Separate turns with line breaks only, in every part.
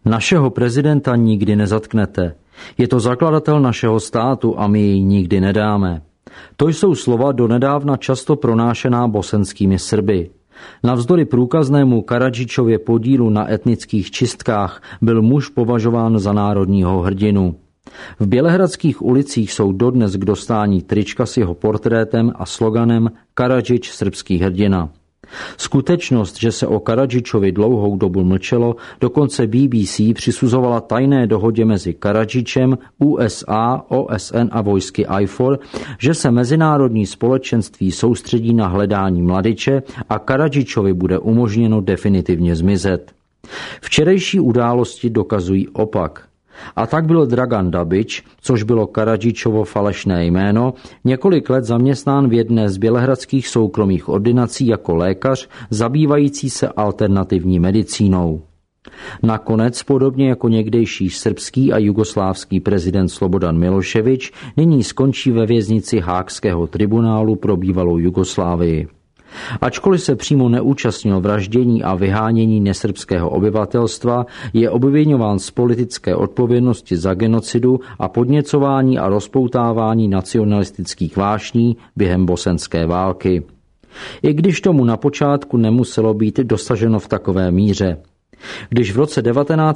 Našeho prezidenta nikdy nezatknete. Je to zakladatel našeho státu a my jej nikdy nedáme. To jsou slova donedávna často pronášená bosenskými Srby. Navzdory průkaznému Karadžičově podílu na etnických čistkách byl muž považován za národního hrdinu. V bělehradských ulicích jsou dodnes k dostání trička s jeho portrétem a sloganem Karadžič srbský hrdina. Skutečnost, že se o Karadžičovi dlouhou dobu mlčelo, dokonce BBC přisuzovala tajné dohodě mezi Karadžičem, USA, OSN a vojsky IFOR, že se mezinárodní společenství soustředí na hledání mladiče a Karadžičovi bude umožněno definitivně zmizet. Včerejší události dokazují opak. A tak byl Dragan Dabič, což bylo Karadžičovo falešné jméno, několik let zaměstnán v jedné z bělehradských soukromých ordinací jako lékař zabývající se alternativní medicínou. Nakonec, podobně jako někdejší srbský a jugoslávský prezident Slobodan Miloševič, nyní skončí ve věznici Haagského tribunálu pro bývalou Jugoslávii. Ačkoliv se přímo neúčastnil vraždění a vyhánění nesrbského obyvatelstva, je obviňován z politické odpovědnosti za genocidu a podněcování a rozpoutávání nacionalistických vášní během bosenské války. I když tomu na počátku nemuselo být dosaženo v takové míře. Když v roce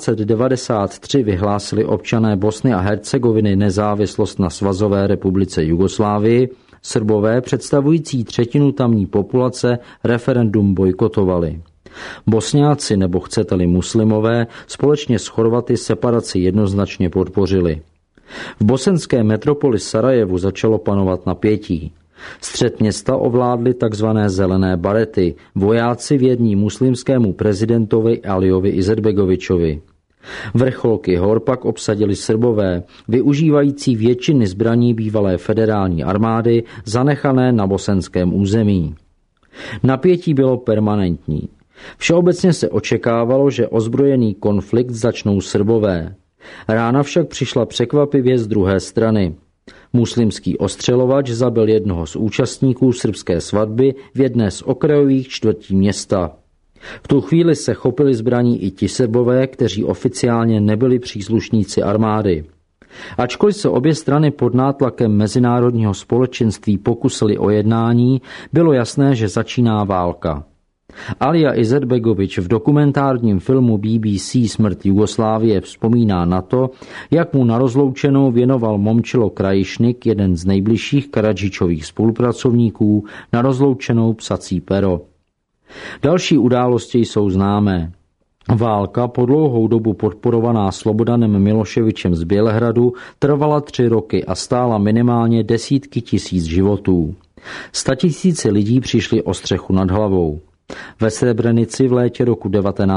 1993 vyhlásili občané Bosny a Hercegoviny nezávislost na Svazové republice Jugoslávii, Srbové, představující třetinu tamní populace, referendum bojkotovali. Bosňáci, nebo chcete-li muslimové, společně s Chorvaty separaci jednoznačně podpořili. V bosenské metropoli Sarajevu začalo panovat napětí. Střed města ovládli tzv. Zelené barety, vojáci věrní muslimskému prezidentovi Alijovi Izetbegovičovi. Vrcholky hor pak obsadili Srbové, využívající většiny zbraní bývalé federální armády zanechané na bosenském území. Napětí bylo permanentní. Všeobecně se očekávalo, že ozbrojený konflikt začnou Srbové. Rána však přišla překvapivě z druhé strany. Muslimský ostřelovač zabil jednoho z účastníků srbské svatby v jedné z okrajových čtvrtí města. V tu chvíli se chopili zbraní i ti Srbové, kteří oficiálně nebyli příslušníci armády. Ačkoliv se obě strany pod nátlakem mezinárodního společenství pokusili o jednání, bylo jasné, že začíná válka. Alija Izetbegovič v dokumentárním filmu BBC Smrt Jugoslávie vzpomíná na to, jak mu na rozloučenou věnoval Momčilo Krajišnik, jeden z nejbližších Karadžičových spolupracovníků, na rozloučenou psací pero. Další události jsou známé. Válka, po dlouhou dobu podporovaná Slobodanem Miloševičem z Bělehradu, trvala 3 roky a stála minimálně desítky tisíc životů. 100 000 lidí přišli o střechu nad hlavou. Ve Srebrenici v létě roku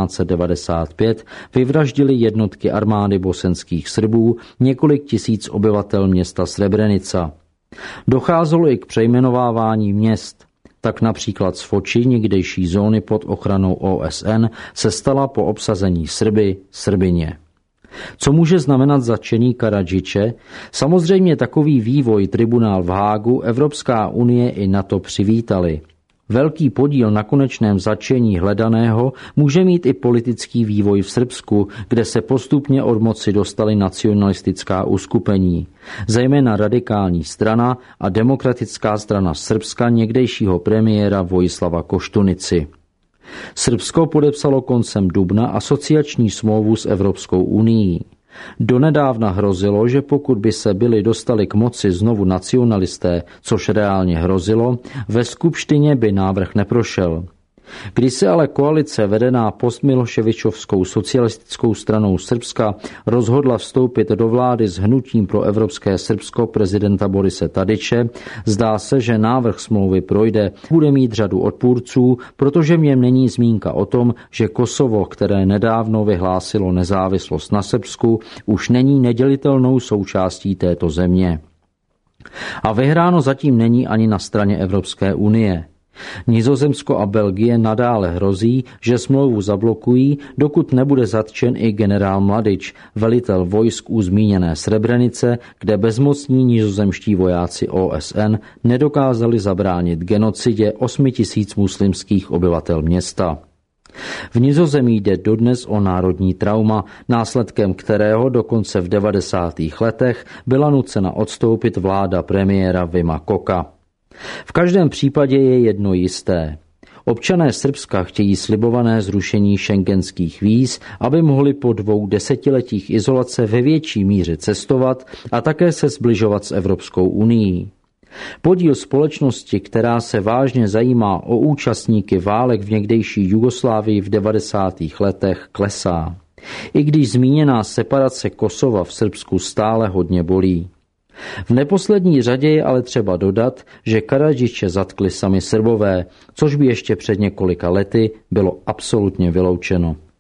1995 vyvraždili jednotky armády bosenských Srbů několik tisíc obyvatel města Srebrenica. Docházelo i k přejmenovávání měst. Tak například z Foči, někdejší zóny pod ochranou OSN, se stala po obsazení Srby Srbině. Co může znamenat zatčení Karadžiče? Samozřejmě takový vývoj tribunál v Hágu Evropská unie i NATO přivítali. Velký podíl na konečném zatčení hledaného může mít i politický vývoj v Srbsku, kde se postupně od moci dostaly nacionalistická uskupení, zejména radikální strana a demokratická strana Srbska někdejšího premiéra Vojislava Koštunici. Srbsko podepsalo koncem dubna asociační smlouvu s Evropskou unií. Donedávna hrozilo, že pokud by se byli dostali k moci znovu nacionalisté, což reálně hrozilo, ve skupštině by návrh neprošel. Když se ale koalice vedená postmiloševičovskou socialistickou stranou Srbska rozhodla vstoupit do vlády s hnutím pro evropské Srbsko prezidenta Borise Tadiče, zdá se, že návrh smlouvy projde, bude mít řadu odpůrců, protože v něm není zmínka o tom, že Kosovo, které nedávno vyhlásilo nezávislost na Srbsku, už není nedělitelnou součástí této země. A vyhráno zatím není ani na straně Evropské unie. Nizozemsko a Belgie nadále hrozí, že smlouvu zablokují, dokud nebude zatčen i generál Mladič, velitel vojsk u zmíněné Srebrenice, kde bezmocní nizozemští vojáci OSN nedokázali zabránit genocidě 8 000 muslimských obyvatel města. V Nizozemí jde dodnes o národní trauma, následkem kterého dokonce v 90. letech byla nucena odstoupit vláda premiéra Wima Koka. V každém případě je jedno jisté. Občané Srbska chtějí slibované zrušení schengenských víz, aby mohli po 2 desetiletích izolace ve větší míře cestovat a také se sbližovat s Evropskou unií. Podíl společnosti, která se vážně zajímá o účastníky válek v někdejší Jugoslávii v 90. letech, klesá. I když zmíněná separace Kosova v Srbsku stále hodně bolí. V neposlední řadě je ale třeba dodat, že Karadžiče zatkli sami Srbové, což by ještě před několika lety bylo absolutně vyloučeno.